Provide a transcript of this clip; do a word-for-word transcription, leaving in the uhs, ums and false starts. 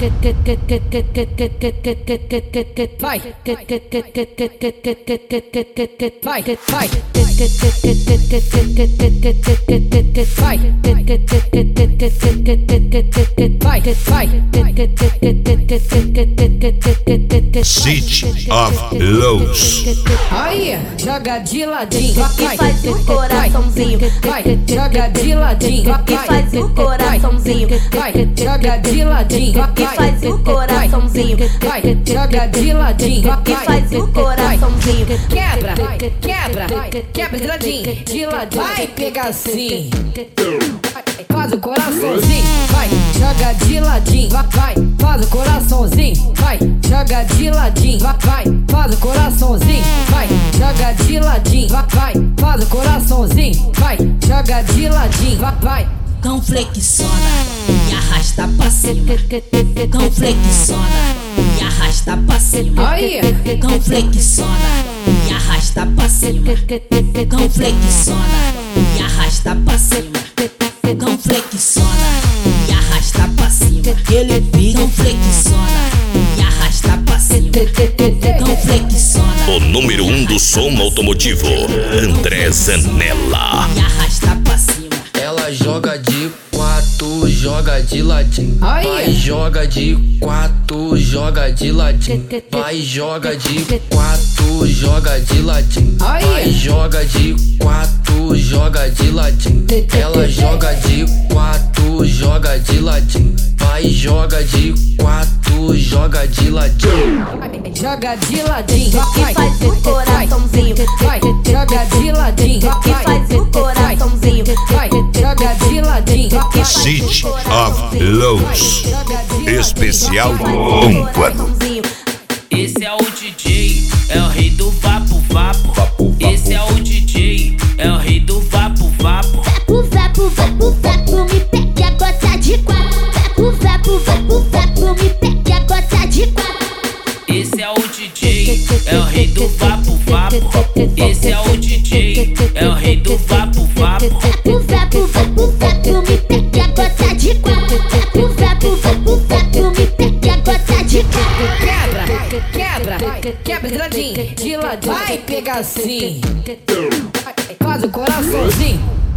vai, vai, vai, City of Lows. Aí, joga de ladinho, que faz o coraçãozinho, vai, joga de ladinho, que faz o coraçãozinho, vai, joga de ladinho, que faz o coraçãozinho, vai, joga de ladinho, que faz o coraçãozinho, quebra, quebra, quebra de ladinho, de ladinho, vai pegar assim, faz o coraçãozinho, vai, joga de ladinho, vai, faz o coraçãozinho, vai, joga de ladinho, vai, faz o coraçãozinho, vai, joga de ladinho, vai, faz o coraçãozinho, vai, joga de ladinho, vai. Então flexiona e arrasta pra cima. Então flexiona e arrasta pra cima. Aí, então flexiona e arrasta pra cima. Então flexiona e arrasta pra cima. Então flexiona e arrasta pra cima. Ele fica, então flexiona e arrasta pra cima. Então flexiona. O número um do som automotivo, André Zanella. E arrasta pra cima. Ela joga de quatro, joga de ladinho. Aí. Vai, joga de quatro, joga de ladinho. Vai, joga de quatro, joga de ladinho. Aí. Vai, joga de quatro, joga de ladinho. Ela joga de quatro, joga de ladinho. Vai, joga de quatro, joga de ladinho. joga de ladinho, que faz o coraçãozinho, vai, joga de ladinho, que faz o coraçãozinho, vai, joga de ladinho, City of Lows. Especial Conquano. Esse é o D J, é o rei do vapo vapo. Esse é o D J, é o rei do vapo vapo. Vapo, vapo, vapo, vapo, me pegue a gota de quatro. Vapo, vapo, vapo, vapo, me pegue a gota de quatro. Esse é o D J, é o rei do vapo vapo. Esse é o D J, é o rei do vapo vapo. Vapo, vapo, vapo, vapo, me pegue a gota de quatro. Vapo, vapo, vapo, vapo, me pegue a gota de quatro. quebra, quebra, quebra de ladinho, de ladinho, vai pegar assim, faz o coraçãozinho.